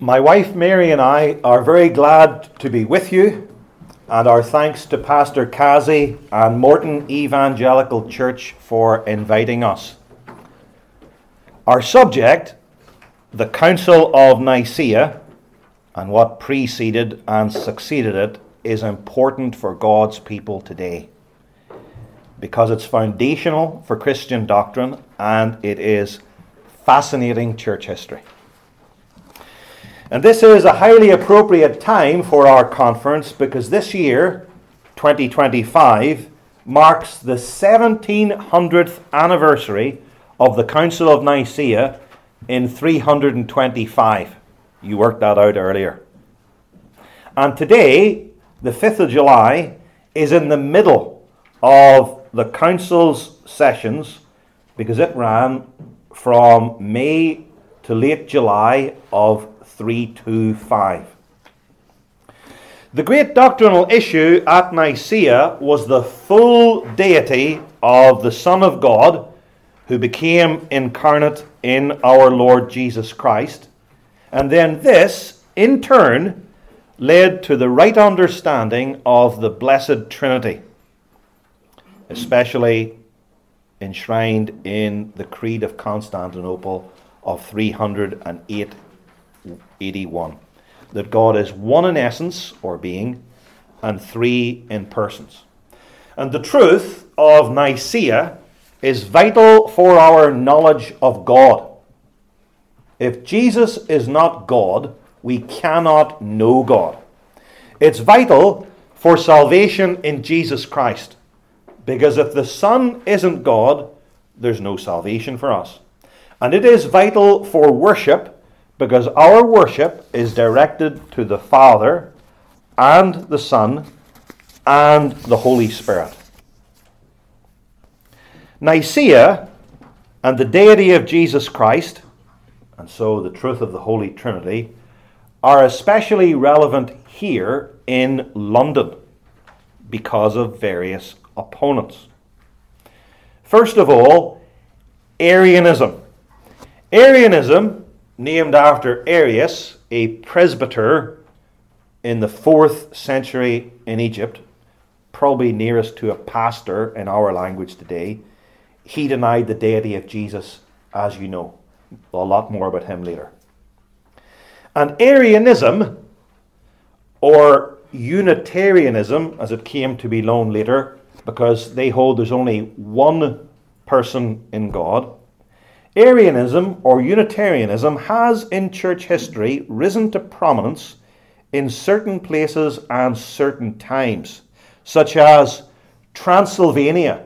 My wife Mary and I are very glad to be with you, and our thanks to Pastor Kazi and Morton Evangelical Church for inviting us. Our subject, the Council of Nicaea, and what preceded and succeeded it, is important for God's people today, because it's foundational for Christian doctrine and it is fascinating church history. And this is a highly appropriate time for our conference because this year, 2025, marks the 1700th anniversary of the Council of Nicaea in 325. You worked that out earlier. And today, the 5th of July, is in the middle of the Council's sessions because it ran from May to late July of 325. The great doctrinal issue at Nicaea was the full deity of the Son of God who became incarnate in our Lord Jesus Christ. And then this, in turn, led to the right understanding of the Blessed Trinity, especially enshrined in the Creed of Constantinople of 381, that God is one in essence, or being, and three in persons. And the truth of Nicaea is vital for our knowledge of God. If Jesus is not God, we cannot know God. It's vital for salvation in Jesus Christ, because if the Son isn't God, there's no salvation for us. And it is vital for worship, because our worship is directed to the Father and the Son and the Holy Spirit. Nicaea and the deity of Jesus Christ, and so the truth of the Holy Trinity, are especially relevant here in London because of various opponents. First of all, Arianism. Arianism, named after Arius, a presbyter in the 4th century in Egypt, probably nearest to a pastor in our language today. He denied the deity of Jesus, as you know. A lot more about him later. And Arianism, or Unitarianism, as it came to be known later, because they hold there's only one person in God, Arianism or Unitarianism has in church history risen to prominence in certain places and certain times, such as Transylvania,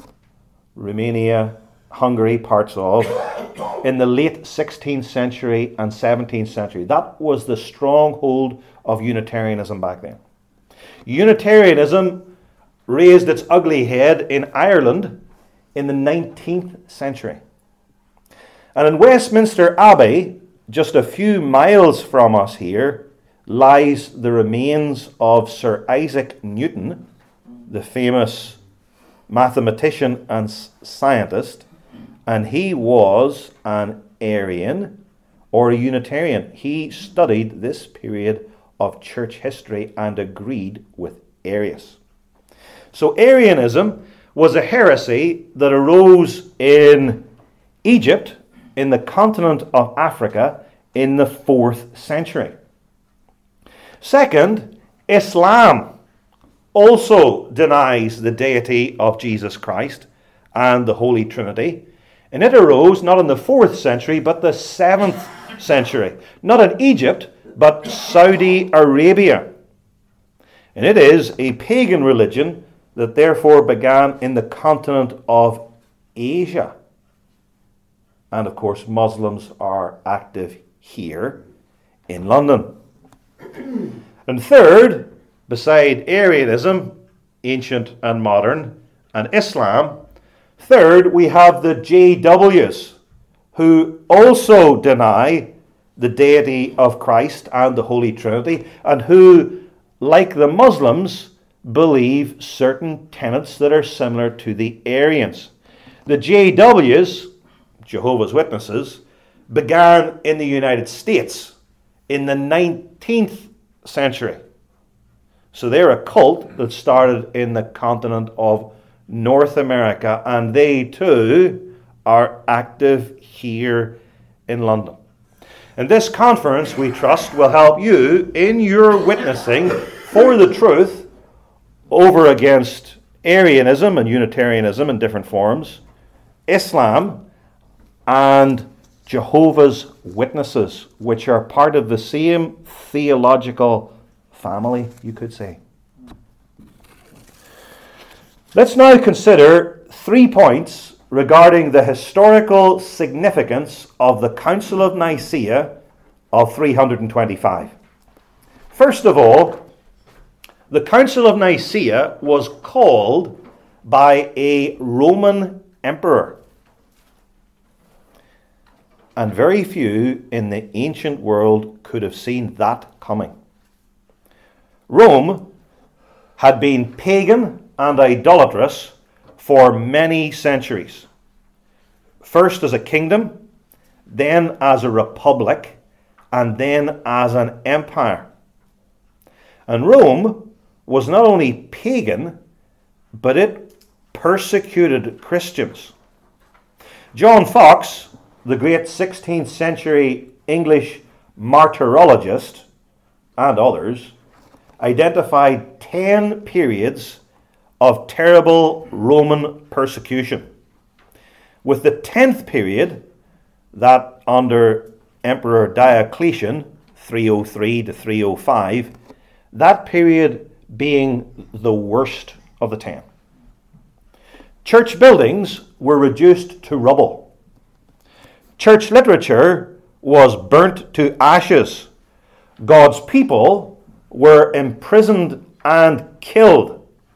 Romania, Hungary, parts of, in the late 16th century and 17th century. That was the stronghold of Unitarianism back then. Unitarianism raised its ugly head in Ireland in the 19th century. And in Westminster Abbey, just a few miles from us here, lies the remains of Sir Isaac Newton, the famous mathematician and scientist, and he was an Arian or a Unitarian. He studied this period of church history and agreed with Arius. So Arianism was a heresy that arose in Egypt, in the continent of Africa, in the 4th century. Second, Islam also denies the deity of Jesus Christ and the Holy Trinity, and it arose not in the 4th century, but the 7th century. Not in Egypt, but Saudi Arabia. And it is a pagan religion that therefore began in the continent of Asia. And of course, Muslims are active here in London. And third, beside Arianism, ancient and modern, and Islam, third, we have the JWs, who also deny the deity of Christ and the Holy Trinity, and who, like the Muslims, believe certain tenets that are similar to the Arians. The JWs, Jehovah's Witnesses, began in the United States in the 19th century. So they're a cult that started in the continent of North America, and they too are active here in London. And this conference, we trust, will help you in your witnessing for the truth over against Arianism and Unitarianism in different forms, Islam, and Jehovah's Witnesses, which are part of the same theological family, you could say. Let's now consider 3 points regarding the historical significance of the Council of Nicaea of 325. First of all, the Council of Nicaea was called by a Roman emperor. And very few in the ancient world could have seen that coming. Rome had been pagan and idolatrous for many centuries. First as a kingdom, then as a republic, and then as an empire. And Rome was not only pagan, but it persecuted Christians. John Foxe, the great 16th century English martyrologist, and others, identified 10 periods of terrible Roman persecution. With the 10th period, that under Emperor Diocletian, 303 to 305, that period being the worst of the 10. Church buildings were reduced to rubble. Church literature was burnt to ashes. God's people were imprisoned and killed.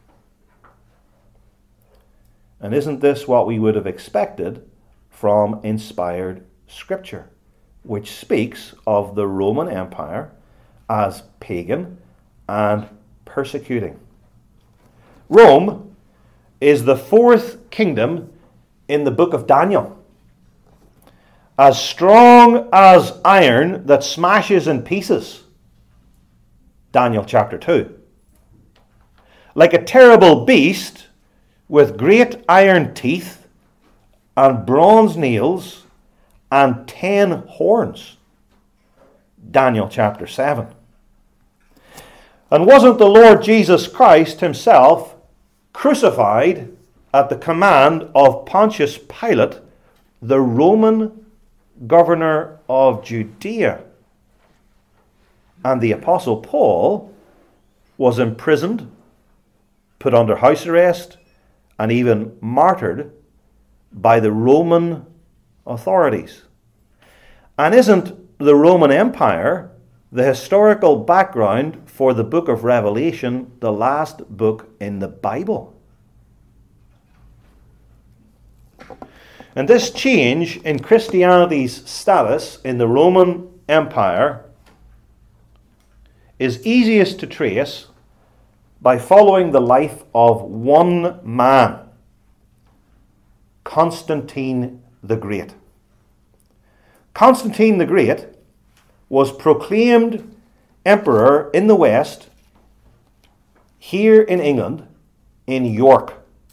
And isn't this what we would have expected from inspired Scripture, which speaks of the Roman Empire as pagan and persecuting? Rome is the fourth kingdom in the book of Daniel. As strong as iron that smashes in pieces. Daniel chapter 2. Like a terrible beast with great iron teeth and bronze nails and 10 horns. Daniel chapter 7. And wasn't the Lord Jesus Christ himself crucified at the command of Pontius Pilate, the Roman governor of Judea? And the Apostle Paul was imprisoned, put under house arrest, and even martyred by the Roman authorities. And isn't the Roman Empire the historical background for the book of Revelation, the last book in the Bible? And this change in Christianity's status in the Roman Empire is easiest to trace by following the life of one man, Constantine the Great. Constantine the Great was proclaimed emperor in the West, here in England, in York,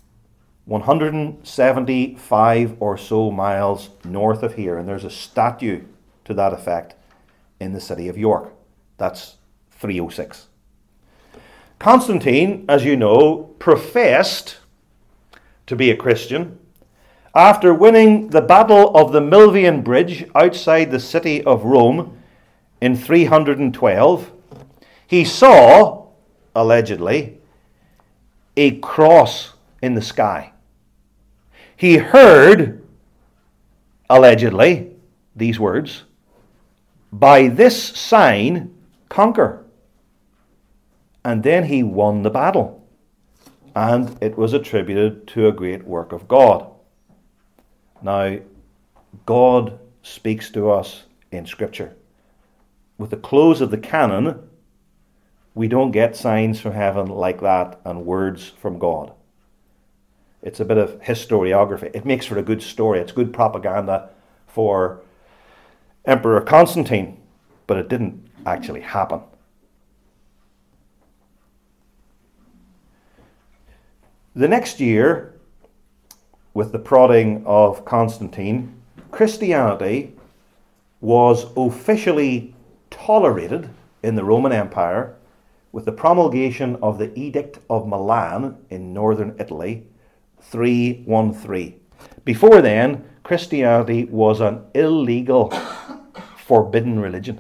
175 or so miles north of here. And there's a statue to that effect in the city of York. That's 306. Constantine, as you know, professed to be a Christian. After winning the Battle of the Milvian Bridge outside the city of Rome in 312, he saw, allegedly, a cross in the sky. He heard, allegedly, these words, "By this sign conquer." And then he won the battle, and it was attributed to a great work of God. Now, God speaks to us in Scripture. With the close of the canon, we don't get signs from heaven like that and words from God. It's a bit of historiography. It makes for a good story. It's good propaganda for Emperor Constantine, but it didn't actually happen. The next year, with the prodding of Constantine, Christianity was officially tolerated in the Roman Empire with the promulgation of the Edict of Milan in northern Italy, 313. Before then, Christianity was an illegal, forbidden religion.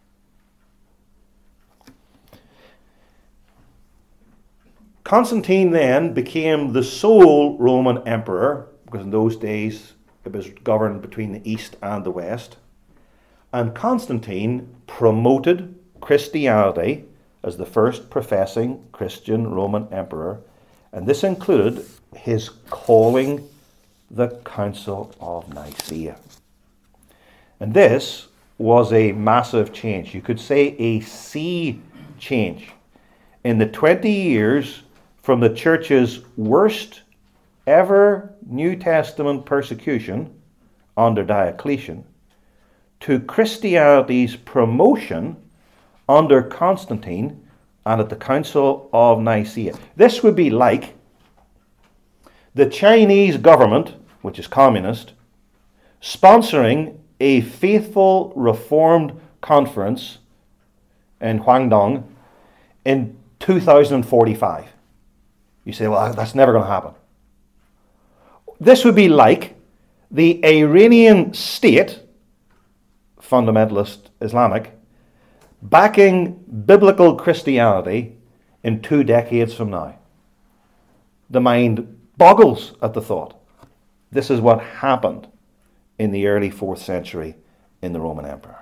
Constantine then became the sole Roman emperor, because in those days it was governed between the East and the West. And Constantine promoted Christianity as the first professing Christian Roman emperor, and this included his calling the Council of Nicaea. And this was a massive change. You could say a sea change. In the 20 years from the church's worst ever New Testament persecution under Diocletian to Christianity's promotion under Constantine and at the Council of Nicaea. This would be like the Chinese government, which is communist, sponsoring a faithful Reformed conference in Guangdong in 2045. You say, well, that's never going to happen. This would be like the Iranian state, fundamentalist Islamic, backing biblical Christianity in 2 decades from now. The mind boggles at the thought. This is what happened in the early 4th century in the Roman Empire.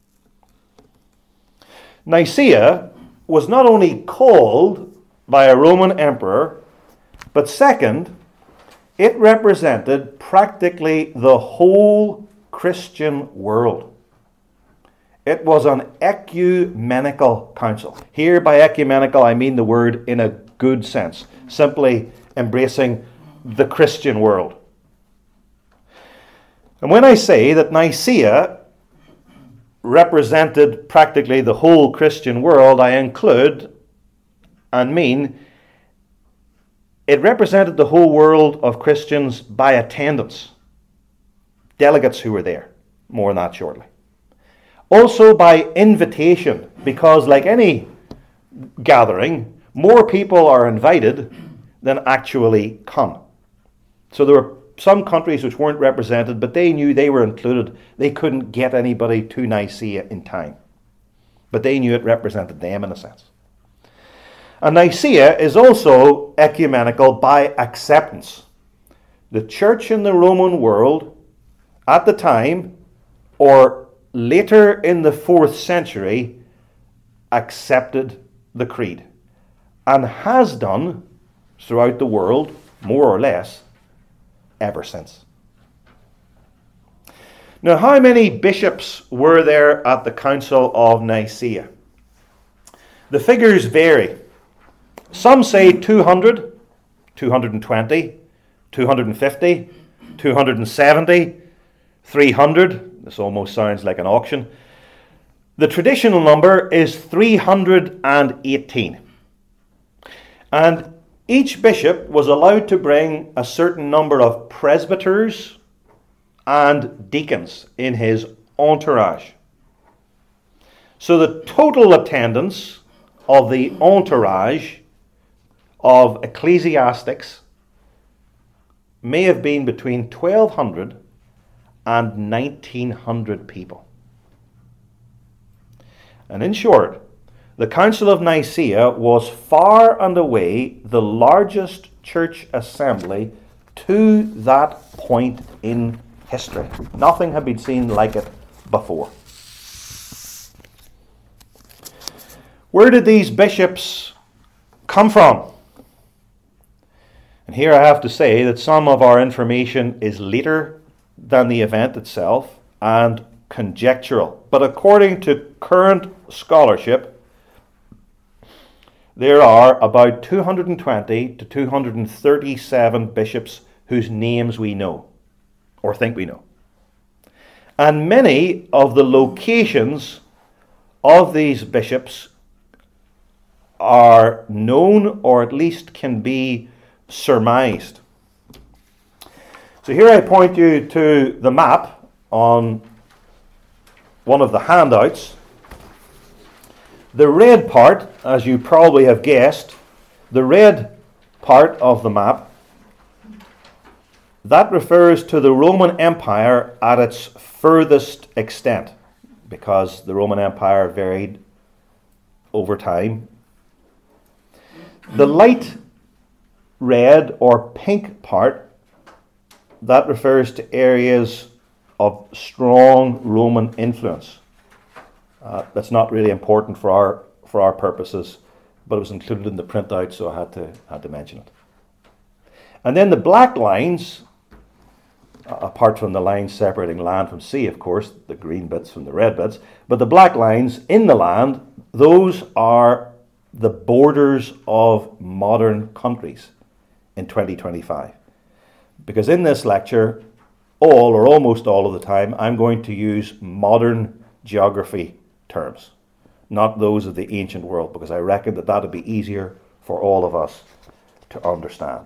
Nicaea was not only called by a Roman emperor, but second, it represented practically the whole Christian world. It was an ecumenical council. Here by ecumenical I mean the word in a good sense, simply embracing the Christian world. And when I say that Nicaea represented practically the whole Christian world, I include and mean it represented the whole world of Christians by attendance. Delegates who were there. More on that shortly. Also by invitation, because like any gathering, more people are invited than actually come. So there were some countries which weren't represented, but they knew they were included. They couldn't get anybody to Nicaea in time. But they knew it represented them in a sense. And Nicaea is also ecumenical by acceptance. The church in the Roman world at the time, or later in the 4th century, accepted the creed and has done throughout the world, more or less, ever since. Now, how many bishops were there at the Council of Nicaea? The figures vary. Some say 200, 220, 250, 270, 300. This almost sounds like an auction. The traditional number is 318. And each bishop was allowed to bring a certain number of presbyters and deacons in his entourage. So the total attendance of the entourage of ecclesiastics may have been between 1,200 and 1,900 people. And in short, the Council of Nicaea was far and away the largest church assembly to that point in history. Nothing had been seen like it before. Where did these bishops come from? And here I have to say that some of our information is later than the event itself and conjectural. But according to current scholarship, there are about 220 to 237 bishops whose names we know, or think we know. And many of the locations of these bishops are known, or at least can be surmised. So here I point you to the map on one of the handouts. The red part, as you probably have guessed, the red part of the map, that refers to the Roman Empire at its furthest extent, because the Roman Empire varied over time. The light red or pink part, that refers to areas of strong Roman influence. That's not really important for our purposes, but it was included in the printout, so I had to mention it. And then the black lines, apart from the lines separating land from sea, of course, the green bits from the red bits, but the black lines in the land, those are the borders of modern countries in 2025. Because in this lecture, all or almost all of the time, I'm going to use modern geography terms, not those of the ancient world, because I reckon that would be easier for all of us to understand.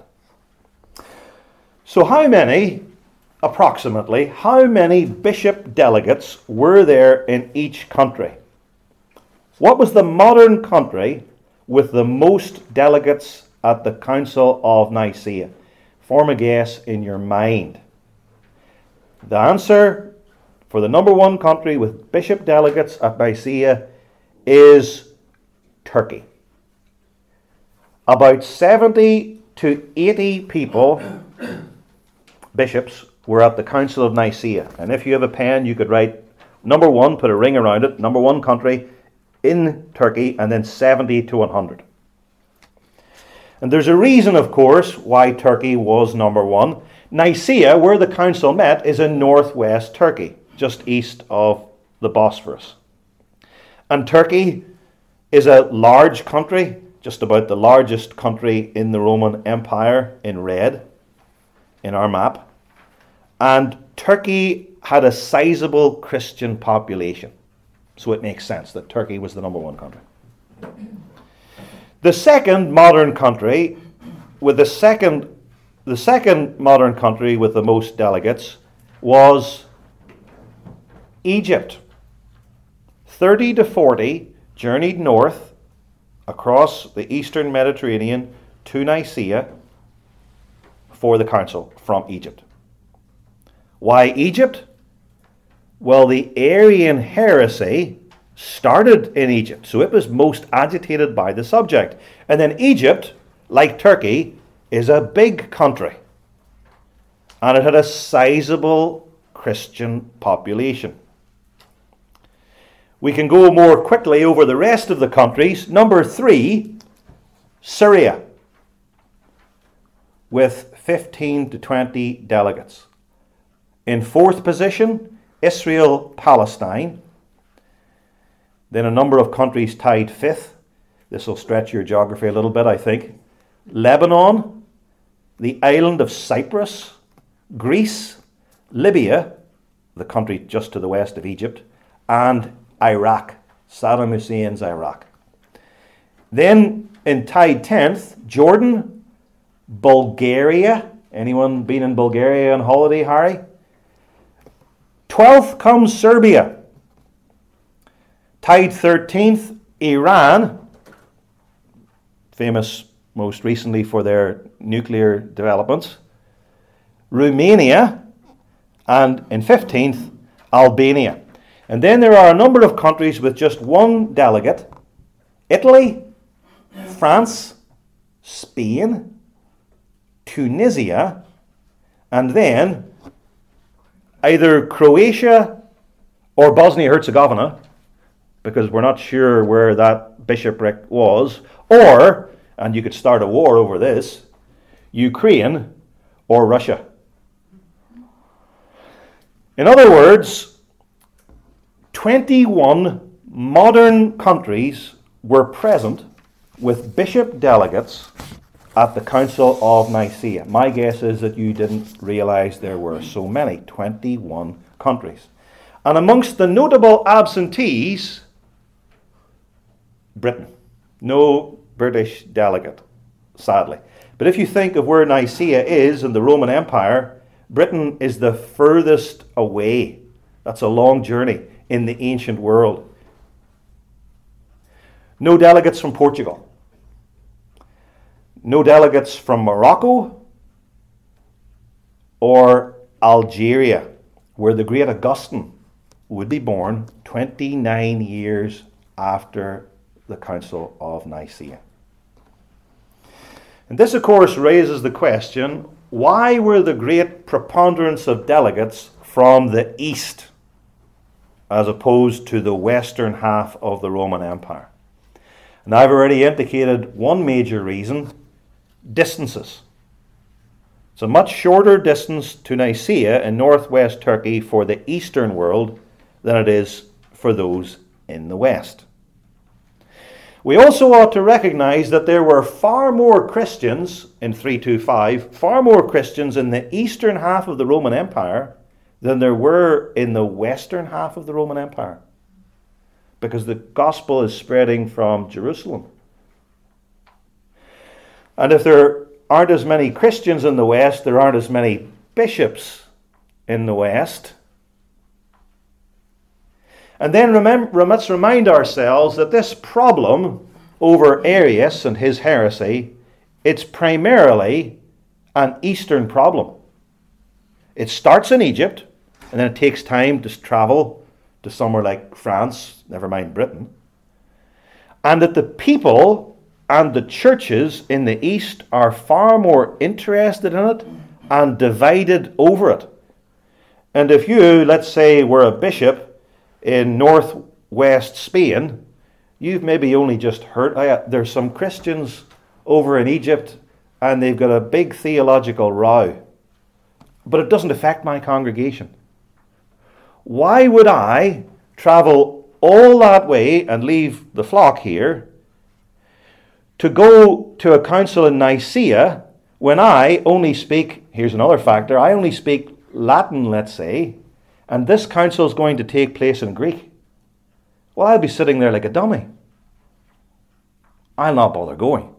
So approximately, how many bishop delegates were there in each country? What was the modern country with the most delegates at the Council of Nicaea? Form a guess in your mind. The answer for the number one country with bishop delegates at Nicaea is Turkey. About 70 to 80 people, bishops, were at the Council of Nicaea. And if you have a pen, you could write number one, put a ring around it, number one country in Turkey, and then 70 to 100. And there's a reason, of course, why Turkey was number one. Nicaea, where the council met, is in northwest Turkey, just east of the Bosphorus. And Turkey is a large country, just about the largest country in the Roman Empire, in red, in our map. And Turkey had a sizable Christian population. So it makes sense that Turkey was the number one country. The second modern country, the second modern country with the most delegates, was Egypt. 30 to 40 journeyed north across the eastern Mediterranean to Nicaea for the council from Egypt. Why Egypt? Well, the Arian heresy started in Egypt, so it was most agitated by the subject. And then Egypt, like Turkey, is a big country, and it had a sizable Christian population. We can go more quickly over the rest of the countries. Number 3, Syria, with 15 to 20 delegates. In fourth position, Israel, Palestine. Then a number of countries tied fifth. This will stretch your geography a little bit, I think. Lebanon, the island of Cyprus, Greece, Libya, the country just to the west of Egypt, and Iraq, Saddam Hussein's Iraq. Then in tied 10th, Jordan, Bulgaria. Anyone been in Bulgaria on holiday, Harry? 12th comes Serbia. Tied 13th, Iran, famous most recently for their nuclear developments. Romania, and in 15th, Albania. And then there are a number of countries with just one delegate: Italy, France, Spain, Tunisia, and then either Croatia or Bosnia-Herzegovina, because we're not sure where that bishopric was, or, and you could start a war over this, Ukraine or Russia. In other words, 21 modern countries were present with bishop delegates at the Council of Nicaea. My guess is that you didn't realize there were so many, 21 countries. And amongst the notable absentees Britain. No British delegate, sadly. But if you think of where Nicaea is in the Roman Empire, Britain is the furthest away. That's a long journey in the ancient world. No delegates from Portugal. No delegates from Morocco or Algeria, where the great Augustine would be born 29 years after the Council of Nicaea. And this, of course, raises the question, why were the great preponderance of delegates from the east as opposed to the western half of the Roman Empire? And I've already indicated one major reason: distances. It's a much shorter distance to Nicaea in northwest Turkey for the eastern world than it is for those in the west. We also ought to recognize that there were far more Christians in 325, far more Christians in the eastern half of the Roman Empire than there were in the western half of the Roman Empire, because the gospel is spreading from Jerusalem. And if there aren't as many Christians in the west, there aren't as many bishops in the west. And then let's remind ourselves that this problem over Arius and his heresy, it's primarily an Eastern problem. It starts in Egypt, and then it takes time to travel to somewhere like France, never mind Britain. And that the people and the churches in the East are far more interested in it and divided over it. And if you, let's say, were a bishop in northwest Spain, you've maybe only just heard, there's some Christians over in Egypt and they've got a big theological row. But it doesn't affect my congregation. Why would I travel all that way and leave the flock here to go to a council in Nicaea when I only speak, here's another factor, I only speak Latin, let's say, and this council is going to take place in Greek? Well, I'll be sitting there like a dummy. I'll not bother going.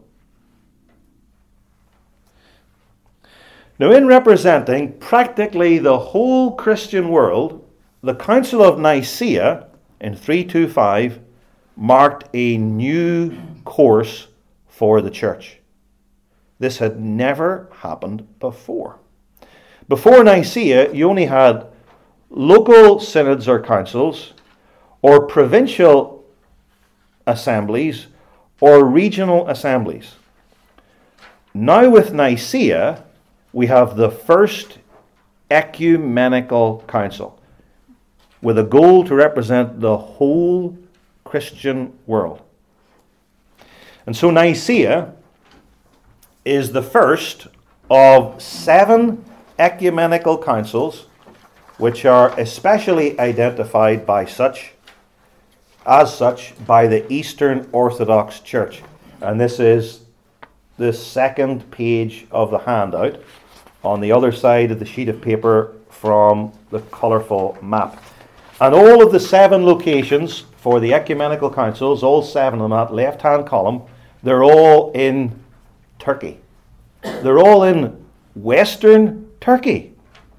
Now, in representing practically the whole Christian world, the Council of Nicaea in 325 marked a new course for the church. This had never happened before. Before Nicaea, you only had local synods or councils, or provincial assemblies, or regional assemblies. Now with Nicaea, we have the first ecumenical council, with a goal to represent the whole Christian world. And so Nicaea is the first of 7 ecumenical councils, which are especially identified by as such by the Eastern Orthodox Church. And this is the second page of the handout on the other side of the sheet of paper from the colourful map. And all of the 7 locations for the ecumenical councils, all 7 on that left-hand column, they're all in Turkey. They're all in Western Turkey.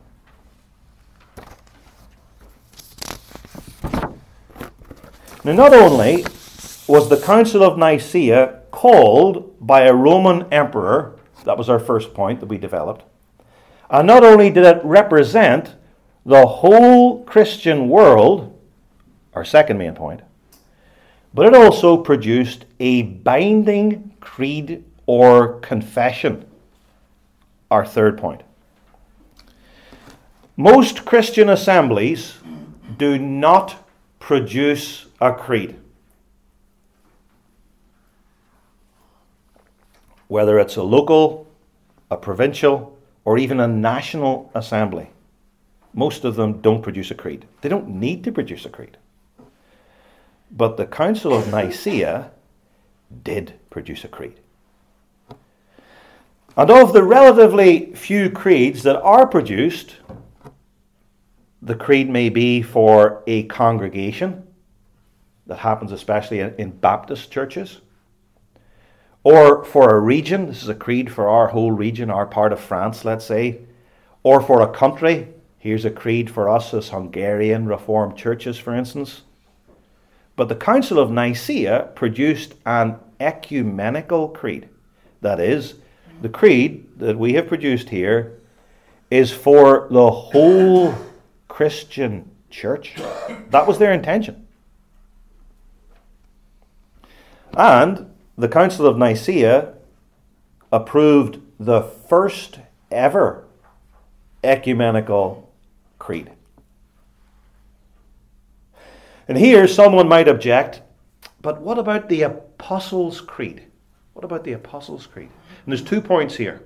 Now, not only was the Council of Nicaea called by a Roman emperor, that was our first point that we developed, and not only did it represent the whole Christian world, our second main point, but it also produced a binding creed or confession, our third point. Most Christian assemblies do not produce a creed. Whether it's a local, a provincial, or even a national assembly, most of them don't produce a creed. They don't need to produce a creed. But the Council of Nicaea did produce a creed. And of the relatively few creeds that are produced, the creed may be for a congregation, that happens especially in Baptist churches. Or for a region, this is a creed for our whole region, our part of France, let's say. Or for a country, here's a creed for us as Hungarian Reformed churches, for instance. But the Council of Nicaea produced an ecumenical creed. That is, the creed that we have produced here is for the whole Christian church. That was their intention. And the Council of Nicaea approved the first ever ecumenical creed. And here someone might object, but what about the Apostles' Creed? What about the Apostles' Creed? And there's 2 points here.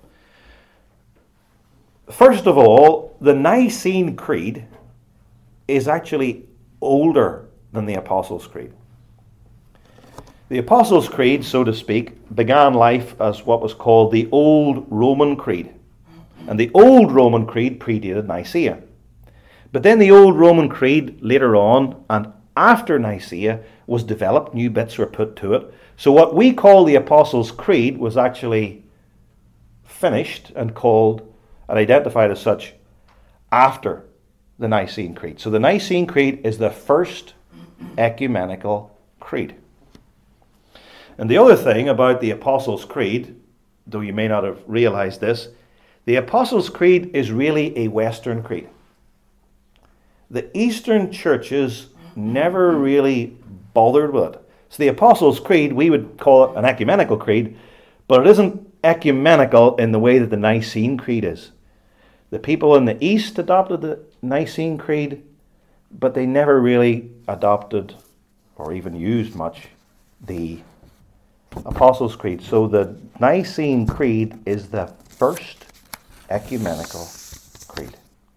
First of all, the Nicene Creed is actually older than the Apostles' Creed. The Apostles' Creed, so to speak, began life as what was called the Old Roman Creed. And the Old Roman Creed predated Nicaea. But then the Old Roman Creed later on and after Nicaea was developed, new bits were put to it. So what we call the Apostles' Creed was actually finished and called and identified as such after the Nicene Creed. So the Nicene Creed is the first ecumenical creed. And the other thing about the Apostles' Creed, though you may not have realized this, the Apostles' Creed is really a Western creed. The Eastern churches never really bothered with it. So the Apostles' Creed, we would call it an ecumenical creed, but it isn't ecumenical in the way that the Nicene Creed is. The people in the East adopted the Nicene Creed, but they never really adopted or even used much the Apostles' Creed. So the Nicene Creed is the first ecumenical creed.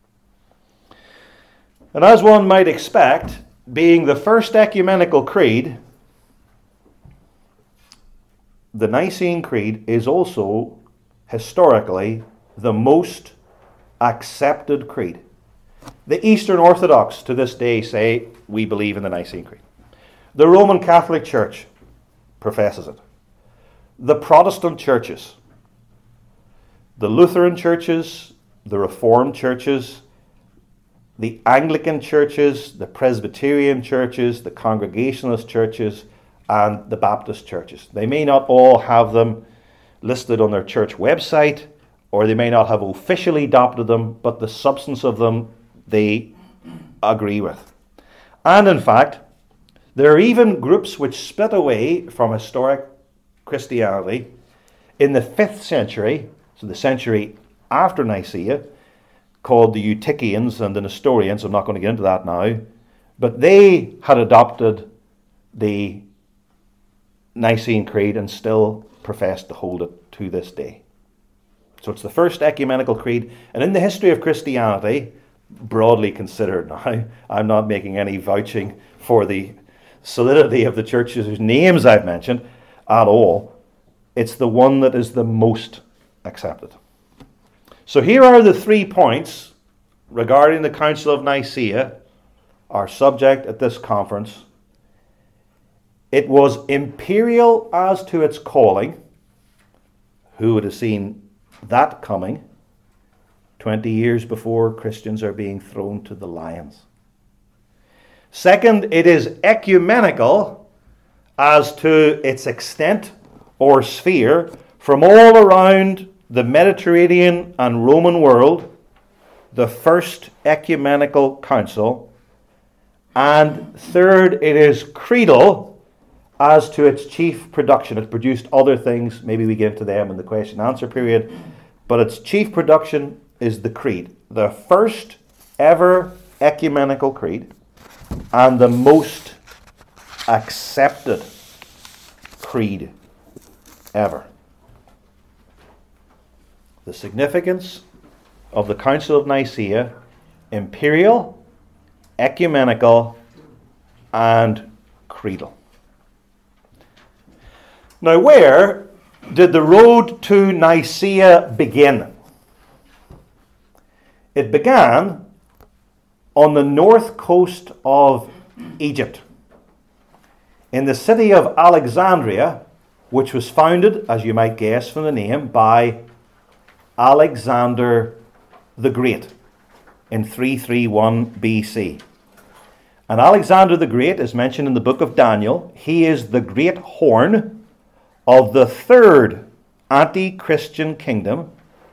And as one might expect, being the first ecumenical creed, the Nicene Creed is also historically the most accepted creed. The Eastern Orthodox to this day say we believe in the Nicene Creed. The Roman Catholic Church professes it. The Protestant churches, the Lutheran churches, the Reformed churches, the Anglican churches, the Presbyterian churches, the Congregationalist churches, and the Baptist churches. They may not all have them listed on their church website, or they may not have officially adopted them, but the substance of them they agree with. And in fact, there are even groups which split away from historic Christianity in the 5th century, so the century after Nicaea, called the Eutychians and the Nestorians. I'm not going to get into that now. But they had adopted the Nicene Creed and still profess to hold it to this day. So it's the first ecumenical creed. And in the history of Christianity, broadly considered now, I'm not making any vouching for the solidity of the churches whose names I've mentioned at all. It's the one that is the most accepted. So here are the 3 points regarding the Council of Nicaea, our subject at this conference. It was imperial as to its calling. Who would have seen that coming 20 years before Christians are being thrown to the lions? Second, it is ecumenical as to its extent or sphere from all around the Mediterranean and Roman world, the first ecumenical council. And third, it is creedal as to its chief production. It produced other things, maybe we get into them in the question and answer period, but its chief production is the creed, the first ever ecumenical creed and the most accepted creed ever. The significance of the Council of Nicaea: imperial, ecumenical, and creedal. Now, where did the road to Nicaea begin? It began on the north coast of Egypt. in the city of Alexandria, which was founded, as you might guess from the name, by Alexander the Great in 331 BC. And Alexander the Great is mentioned in the book of Daniel. He is the great horn of the third anti-Christian kingdom,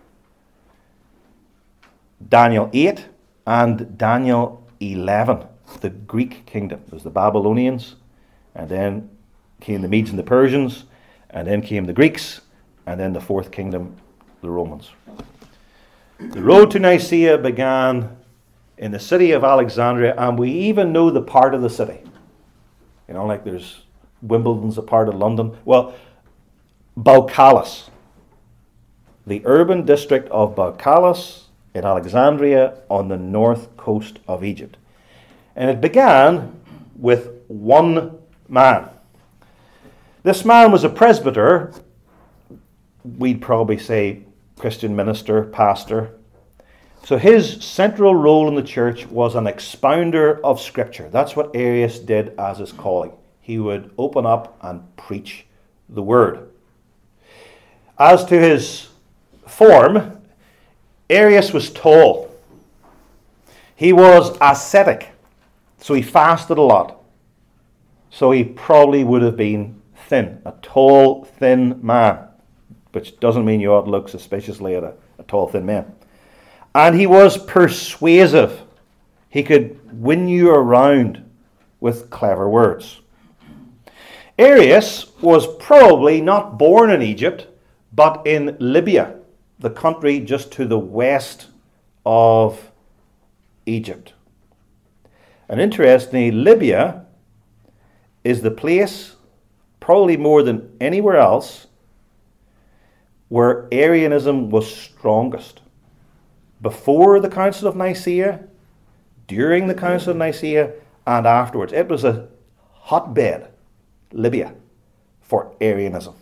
Daniel 8 and Daniel 11, the Greek kingdom. There's the Babylonians, and then came the Medes and the Persians, and then came the Greeks, and then the fourth kingdom, the Romans. The road to Nicaea began in the city of Alexandria, and we even know the part of the city. You know, like there's Wimbledon's a part of London. Well, Baucalis, the urban district of Baucalis in Alexandria on the north coast of Egypt. And it began with one man. This man was a presbyter, we'd probably say Christian minister, pastor. So his central role in the church was an expounder of Scripture. That's what Arius did as his calling. He would open up and preach the Word. As to his form, Arius was tall. He was ascetic, so he fasted a lot. So he probably would have been thin, a tall, thin man, which doesn't mean you ought to look suspiciously at a tall, thin man. And he was persuasive. He could win you around with clever words. Arius was probably not born in Egypt, but in Libya, the country just to the west of Egypt. And interestingly, Libya is the place, probably more than anywhere else, where Arianism was strongest. Before the Council of Nicaea, during the Council of Nicaea, and afterwards. It was a hotbed, Libya, for Arianism.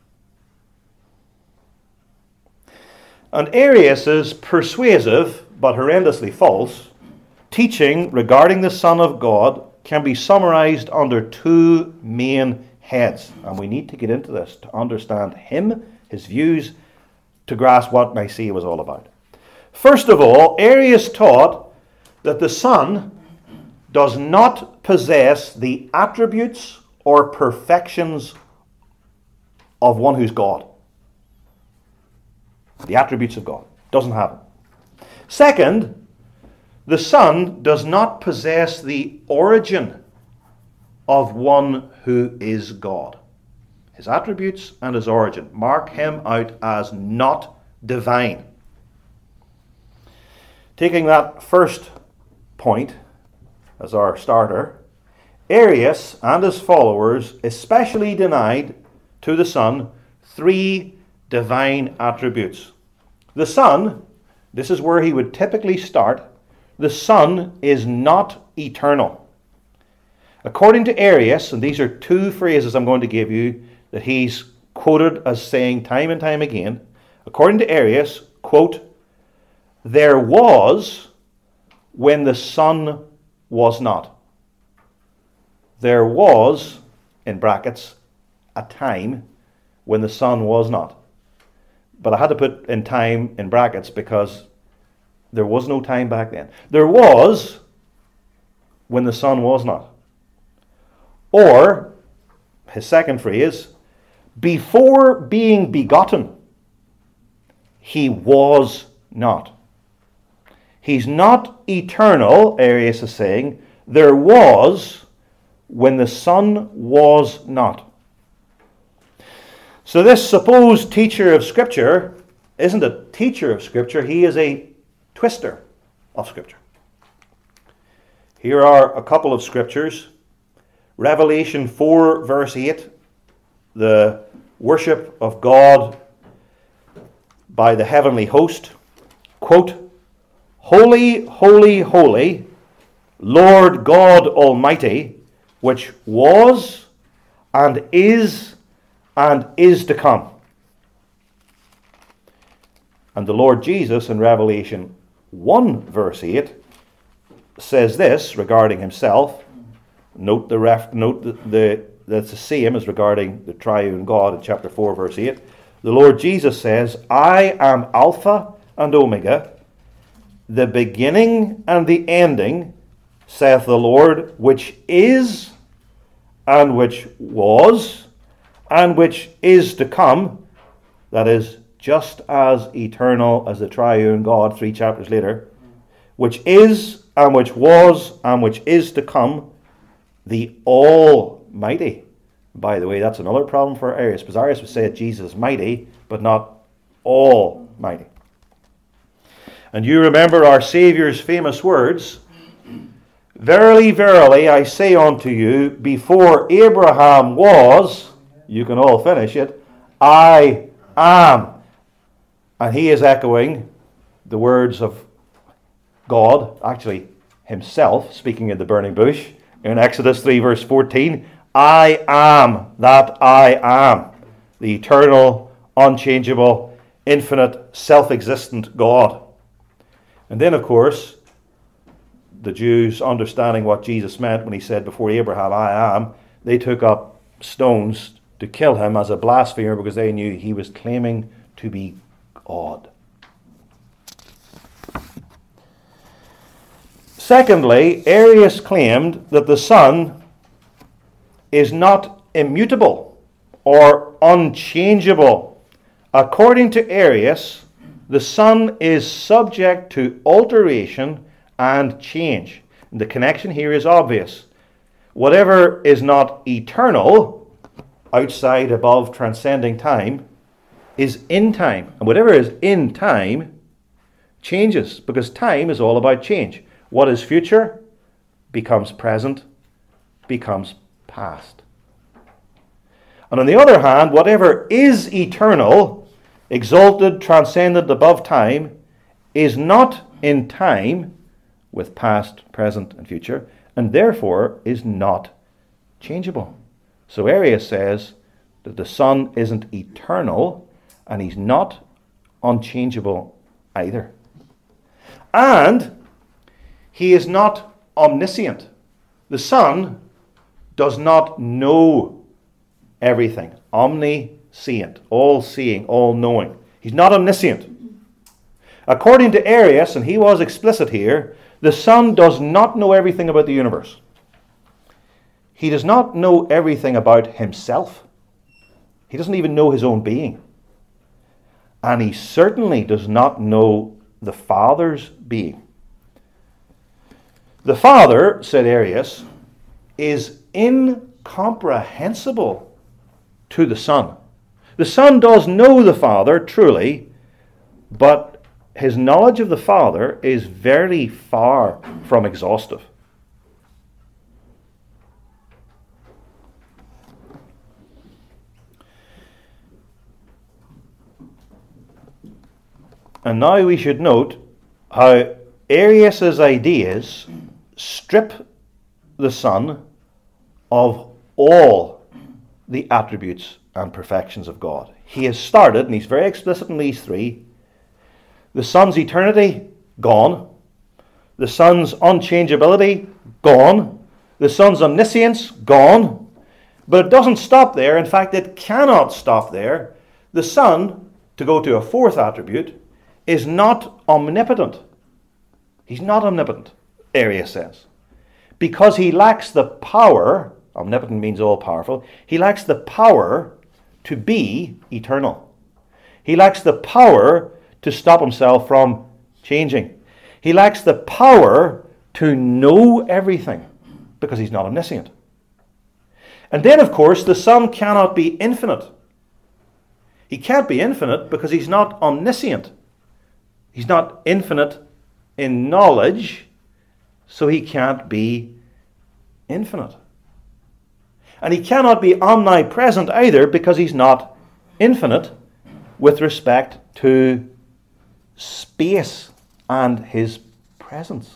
And Arius' persuasive, but horrendously false, teaching regarding the Son of God can be summarized under two main heads. And we need to get into this to understand him, his views, to grasp what Nicaea was all about. First of all, Arius taught that the Son does not possess the attributes or perfections of one who's God. The attributes of God. Doesn't have them. Second, the Son does not possess the origin of one who is God. His attributes and his origin mark him out as not divine. Taking that first point as our starter, Arius and his followers especially denied to the Son three divine attributes. The Son, this is where he would typically start, the Son is not eternal. According to Arius, and these are two phrases I'm going to give you that he's quoted as saying time and time again, according to Arius, quote, "There was when the Son was not." There was, in brackets, a time when the Son was not. But I had to put in time in brackets because there was no time back then. There was when the Son was not. Or, his second phrase, before being begotten, he was not. He's not eternal, Arius is saying. There was when the Son was not. So this supposed teacher of Scripture isn't a teacher of Scripture, he is a twister of Scripture. Here are a couple of Scriptures. Revelation 4 verse 8, the worship of God by the heavenly host. Quote, "Holy, holy, holy, Lord God Almighty, which was and is to come." And the Lord Jesus in Revelation 1 verse 8 says this regarding himself. Note the that's the same as regarding the triune God in chapter 4, verse 8. The Lord Jesus says, I am Alpha and Omega, the beginning and the ending, saith the Lord, which is, and which was, and which is to come. That is, just as eternal as the triune God 3 chapters later, which is, and which was, and which is to come, the Almighty. By the way, that's another problem for Arius, because Arius would say that Jesus is mighty, but not almighty. And you remember our Saviour's famous words, Verily, verily, I say unto you, before Abraham was, you can all finish it, I am. And he is echoing the words of God, actually himself, speaking in the burning bush, in Exodus 3 verse 14, I am that I am, the eternal, unchangeable, infinite, self-existent God. And then, of course, the Jews, understanding what Jesus meant when he said, before Abraham, I am, they took up stones to kill him as a blasphemer because they knew he was claiming to be God. Secondly, Arius claimed that the Son is not immutable or unchangeable. According to Arius, the Son is subject to alteration and change. And the connection here is obvious. Whatever is not eternal, outside, above, transcending time, is in time. And whatever is in time changes, because time is all about change. What is future becomes present, becomes past. And on the other hand, whatever is eternal, exalted, transcendent, above time, is not in time with past, present, and future, and therefore is not changeable. So Arius says that the Son isn't eternal, and he's not unchangeable either. And he is not omniscient. The Son does not know everything. Omniscient, all-seeing, all-knowing. He's not omniscient. According to Arius, and he was explicit here, the Son does not know everything about the universe. He does not know everything about himself. He doesn't even know his own being. And he certainly does not know the Father's being. The Father, said Arius, is incomprehensible to the Son. The Son does know the Father, truly, but his knowledge of the Father is very far from exhaustive. And now we should note how Arius's ideas strip the Son of all the attributes and perfections of God. He has started, and he's very explicit in these three, the Son's eternity, gone. The Son's unchangeability, gone. The Son's omniscience, gone. But it doesn't stop there. In fact, it cannot stop there. The Son, to go to a fourth attribute, is not omnipotent. He's not omnipotent, Arius says. Because he lacks the power, omnipotent means all-powerful, he lacks the power to be eternal. He lacks the power to stop himself from changing. He lacks the power to know everything, because he's not omniscient. And then, of course, the Son cannot be infinite. He can't be infinite because he's not omniscient. He's not infinite in knowledge, so he can't be infinite. And he cannot be omnipresent either because he's not infinite with respect to space and his presence.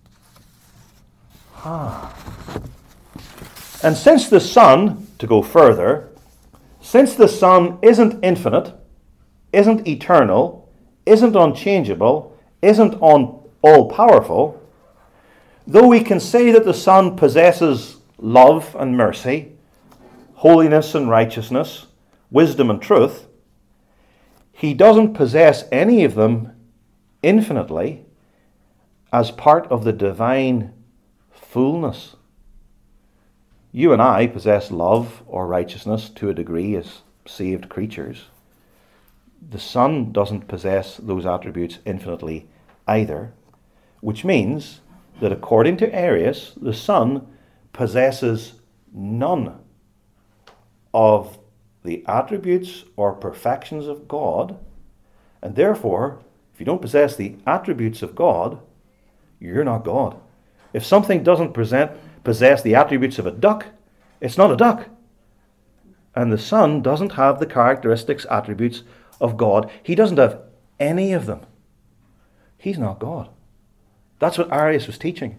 And since the Son, to go further, since the Son isn't infinite, isn't eternal, isn't unchangeable, isn't all-powerful, though we can say that the Son possesses love and mercy, holiness and righteousness, wisdom and truth, he doesn't possess any of them infinitely as part of the divine fullness. You and I possess love or righteousness to a degree as saved creatures. The Son doesn't possess those attributes infinitely either, which means that according to Arius, the Son possesses none of the attributes or perfections of God, and therefore, if you don't possess the attributes of God, you're not God. If something doesn't possess the attributes of a duck, it's not a duck. And the Son doesn't have the characteristics, attributes of God. He doesn't have any of them. He's not God. That's what Arius was teaching.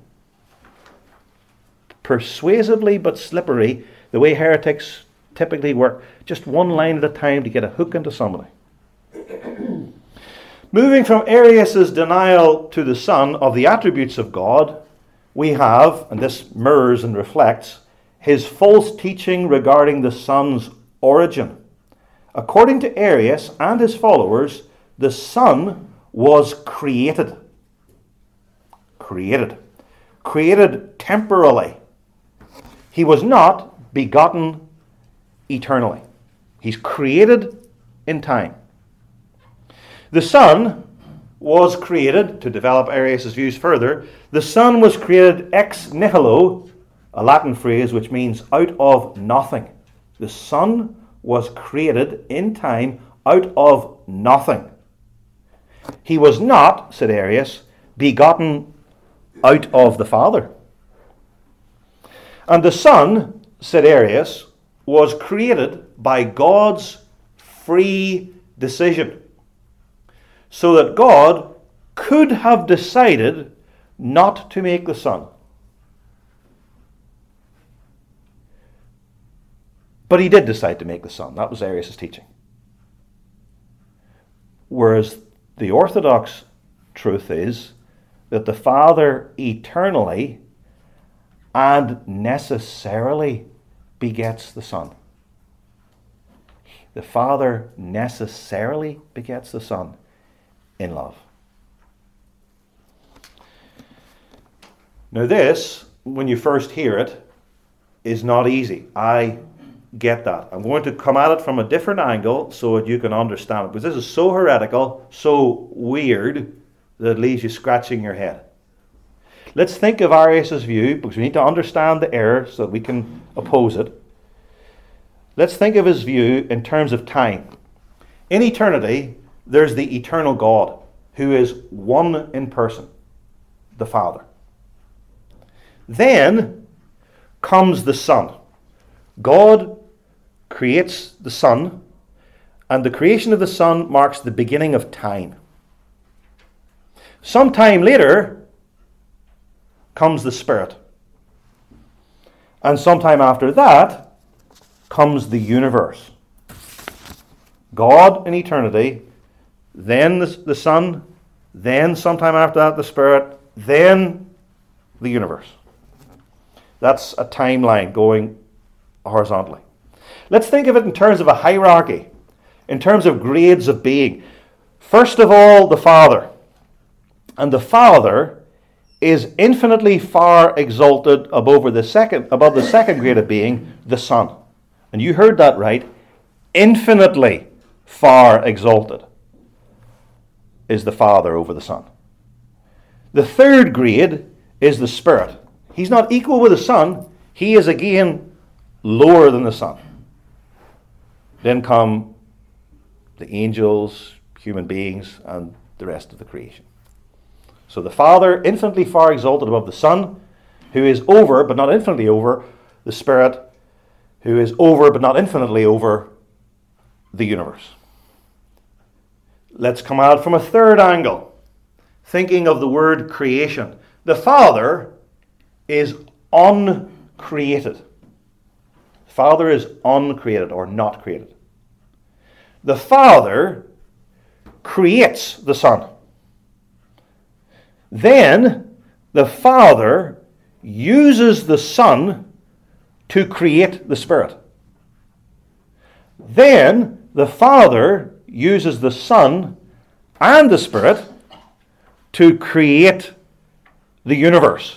Persuasively but slippery, the way heretics typically work, just one line at a time to get a hook into somebody. Moving from Arius's denial to the Son of the attributes of God, we have, and this mirrors and reflects, his false teaching regarding the Son's origin. According to Arius and his followers, the Son was created. Created temporally. He was not begotten eternally. He's created in time. The Son was created, to develop Arius' views further, the Son was created ex nihilo, a Latin phrase which means out of nothing. The Son was created in time out of nothing. He was not, said Arius, begotten out of the Father. And the Son, said Arius, was created by God's free decision, so that God could have decided not to make the Son. But he did decide to make the Son. That was Arius' teaching. Whereas the orthodox truth is that the Father eternally and necessarily begets the Son. The Father necessarily begets the Son in love. Now this, when you first hear it, is not easy. I get that. I'm going to come at it from a different angle so that you can understand it. Because this is so heretical, so weird, that it leaves you scratching your head. Let's think of Arius' view, because we need to understand the error so that we can oppose it. Let's think of his view in terms of time. In eternity, there's the eternal God, who is one in person, the Father. Then comes the Son. God creates the Son, and the creation of the Son marks the beginning of time. Sometime later comes the Spirit. And sometime after that comes the universe. God in eternity, then the Son, then sometime after that the Spirit, then the universe. That's a timeline going horizontally. Let's think of it in terms of a hierarchy, in terms of grades of being. First of all, the Father. And the Father is infinitely far exalted above the second grade of being, the Son. And you heard that right. Infinitely far exalted is the Father over the Son. The third grade is the Spirit. He's not equal with the Son. He is again lower than the Son. Then come the angels, human beings, and the rest of the creation. So the Father, infinitely far exalted above the Son, who is over, but not infinitely over, the Spirit, who is over, but not infinitely over, the universe. Let's come out from a third angle, thinking of the word creation. The Father is uncreated. The Father is uncreated or not created. The Father creates the Son. Then the Father uses the Son to create the Spirit. then the Father uses the Son and the Spirit to create the universe.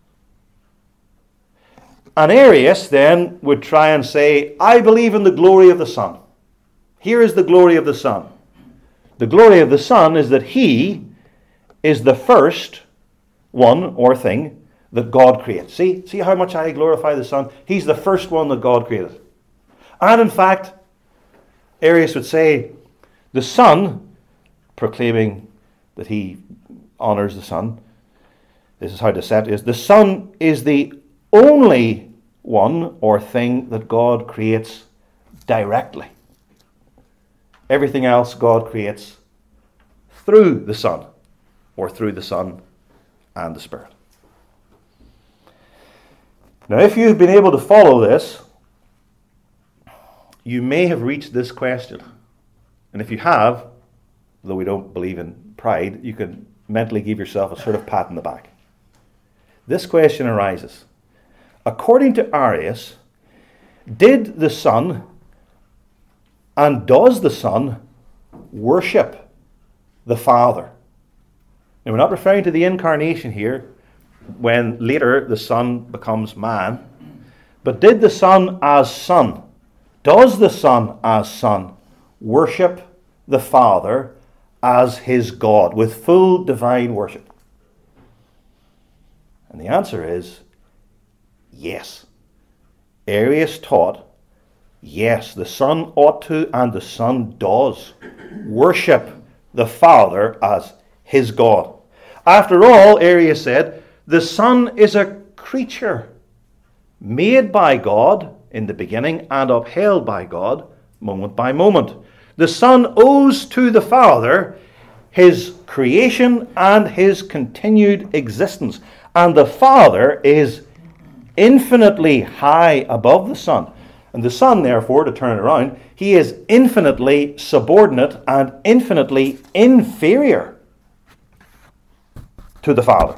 And Arius then would try and say, I believe in the glory of the Son. Here is the glory of the Son. The glory of the Son is that he is the first one or thing that God creates. See how much I glorify the Son? He's the first one that God created. And in fact, Arius would say, the Son, proclaiming that he honors the Son, this is how the set is, the Son is the only one or thing that God creates directly. Everything else God creates through the Son, or through the Son and the Spirit. Now, if you've been able to follow this, you may have reached this question. And if you have, though we don't believe in pride, you can mentally give yourself a sort of pat on the back. This question arises. According to Arius, did the Son and does the Son worship the Father? Now, we're not referring to the incarnation here, when later the Son becomes man. But did the Son as Son, does the Son as Son worship the Father as his God, with full divine worship? And the answer is yes. Arius taught, yes, the Son ought to, and the Son does, worship the Father as his God. After all, Arius said, the Son is a creature made by God in the beginning and upheld by God moment by moment. The Son owes to the Father his creation and his continued existence. And the Father is infinitely high above the Son. And the Son, therefore, to turn it around, he is infinitely subordinate and infinitely inferior to the Father.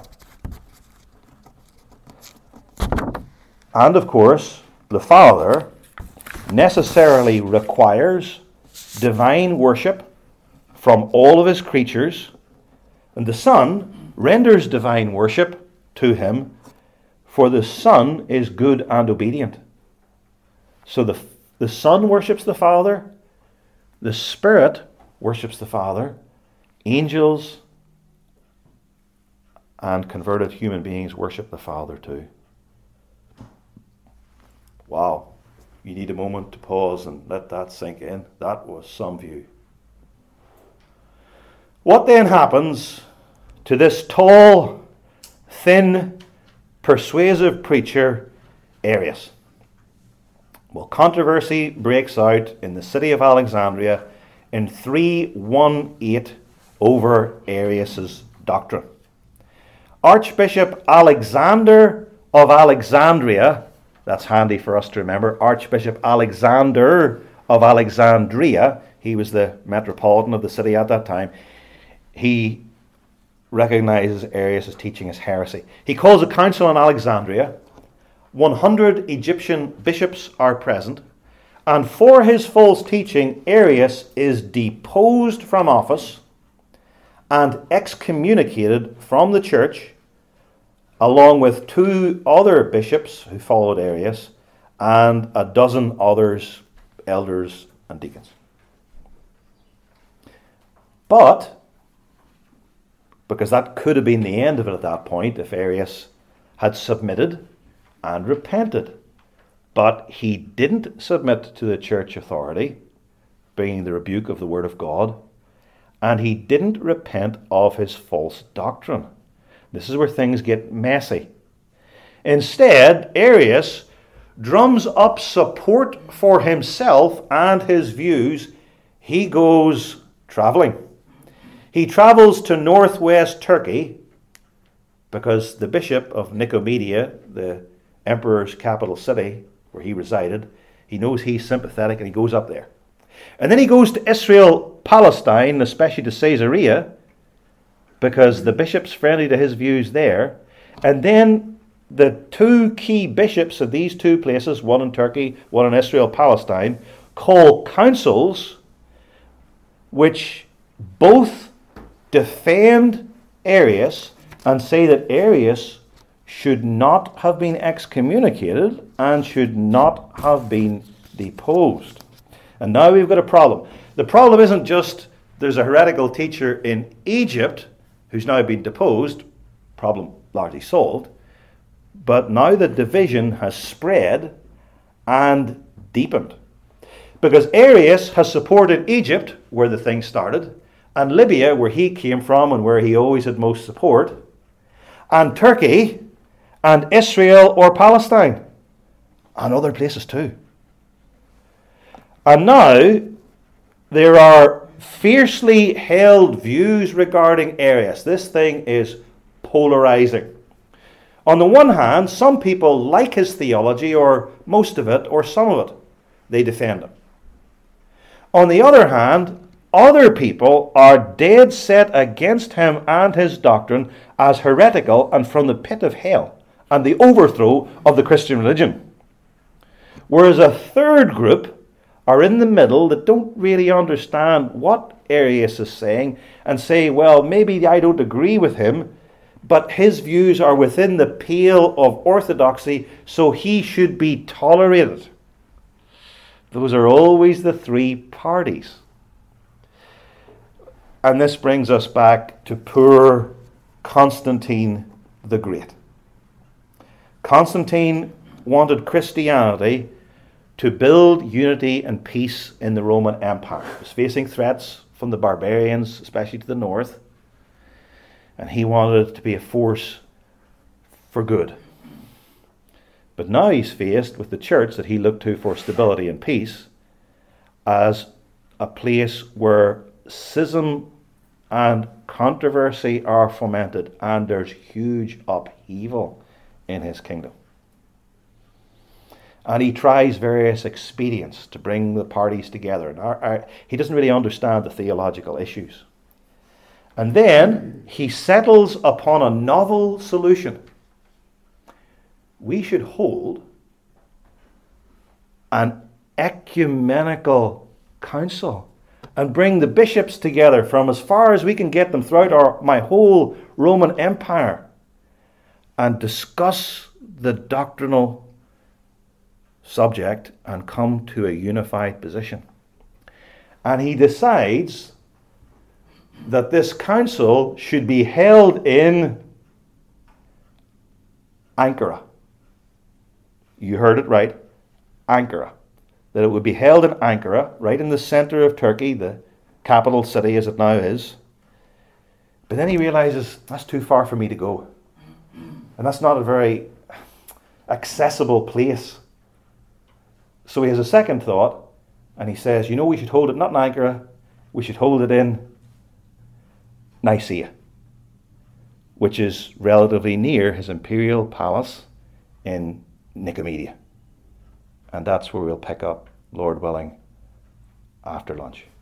And of course, the Father necessarily requires divine worship from all of his creatures, and the Son renders divine worship to him, for the Son is good and obedient. So the Son worships the Father, the Spirit worships the Father, angels and converted human beings worship the Father too. Wow. You need a moment to pause and let that sink in. That was some view. What then happens to this tall, thin, persuasive preacher, Arius? Well, controversy breaks out in the city of Alexandria in 318 over Arius' doctrine. Archbishop Alexander of Alexandria, that's handy for us to remember, Archbishop Alexander of Alexandria, he was the metropolitan of the city at that time, he recognizes Arius' teaching as heresy. He calls a council in Alexandria. 100 Egyptian bishops are present, and for his false teaching, Arius is deposed from office and excommunicated from the church, along with 2 other bishops who followed Arius and a dozen others, elders and deacons. But, because that could have been the end of it at that point if Arius had submitted and repented. But he didn't submit to the church authority, bringing the rebuke of the word of God, and he didn't repent of his false doctrine. This is where things get messy. Instead, Arius drums up support for himself and his views. He goes traveling. He travels to northwest Turkey because the bishop of Nicomedia, the emperor's capital city where he resided, he knows he's sympathetic and he goes up there. And then he goes to Israel, Palestine, especially to Caesarea, because the bishop's friendly to his views there. And then the 2 key bishops of these 2 places, one in Turkey, one in Israel, Palestine, call councils which both defend Arius and say that Arius should not have been excommunicated and should not have been deposed. And now we've got a problem. The problem isn't just there's a heretical teacher in Egypt who's now been deposed, problem largely solved, but now the division has spread and deepened. Because Arius has supported Egypt, where the thing started, and Libya, where he came from and where he always had most support, and Turkey, and Israel or Palestine, and other places too. And now there are fiercely held views regarding Arius. This thing is polarizing. On the one hand, some people like his theology, or most of it, or some of it. They defend him. On the other hand, other people are dead set against him and his doctrine as heretical and from the pit of hell and the overthrow of the Christian religion. Whereas a third group are in the middle that don't really understand what Arius is saying and say, well, maybe I don't agree with him, but his views are within the pale of orthodoxy, so he should be tolerated. Those are always the three parties. And this brings us back to poor Constantine the Great. Constantine wanted Christianity to build unity and peace in the Roman Empire. He was facing threats from the barbarians, especially to the north, and he wanted it to be a force for good. But now he's faced with the church that he looked to for stability and peace as a place where schism and controversy are fomented, and there's huge upheaval in his kingdom. And he tries various expedients to bring the parties together. And he doesn't really understand the theological issues. And then he settles upon a novel solution. We should hold an ecumenical council and bring the bishops together from as far as we can get them throughout my whole Roman Empire and discuss the doctrinal subject and come to a unified position. And he decides that this council should be held in Ankara. You heard it right, Ankara. That it would be held in Ankara, right in the center of Turkey, the capital city as it now is. But then he realizes that's too far for me to go. And that's not a very accessible place. So he has a second thought, and he says, we should hold it not in Ankara, we should hold it in Nicaea, which is relatively near his imperial palace in Nicomedia. And that's where we'll pick up, Lord willing, after lunch.